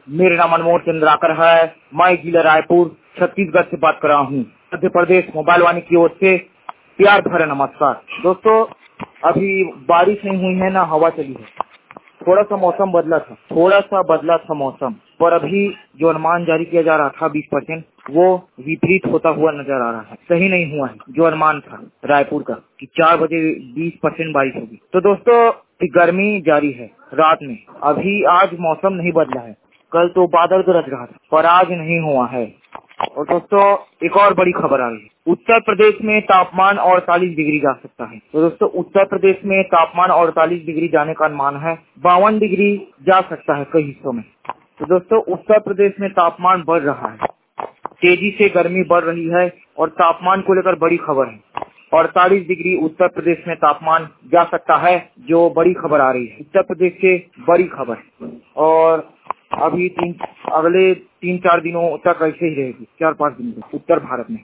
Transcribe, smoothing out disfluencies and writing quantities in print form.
मेरा नाम अनमोल चंद्राकर है। मैं जिला रायपुर छत्तीसगढ़ से बात कर रहा हूँ। मध्य प्रदेश मोबाइल वाणी की ओर से प्यार भरा नमस्कार। दोस्तों, अभी बारिश नहीं हुई है, ना हवा चली है। थोड़ा सा मौसम बदला था मौसम, पर अभी जो अनुमान जारी किया जा रहा था 20%, वो विपरीत होता हुआ नजर आ रहा है। सही नहीं हुआ है जो अनुमान था रायपुर का कि 4 बजे 20% बारिश होगी। तो दोस्तों, गर्मी जारी है रात में। अभी आज मौसम नहीं बदला है। कल तो बादल गरज रहा था, पर आज नहीं हुआ है। और दोस्तों, एक और बड़ी खबर आ रही है। उत्तर प्रदेश में तापमान 48 डिग्री जा सकता है। तो दोस्तों, उत्तर प्रदेश में तापमान 48 डिग्री जाने का अनुमान है। 52 डिग्री जा सकता है कई हिस्सों में। तो दोस्तों, उत्तर प्रदेश में तापमान बढ़ रहा है, तेजी से गर्मी बढ़ रही है और तापमान को लेकर बड़ी खबर है। 48 डिग्री उत्तर प्रदेश में तापमान जा सकता है, जो बड़ी खबर आ रही है। उत्तर प्रदेश से बड़ी खबर। और अभी अगले 3-4 दिनों तक ऐसे ही रहेगी, 4-5 दिन तक उत्तर भारत में।